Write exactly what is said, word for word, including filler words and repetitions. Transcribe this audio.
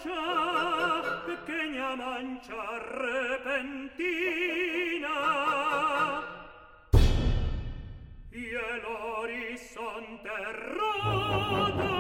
mancha, pequeña mancha repentina, y el horizonte roto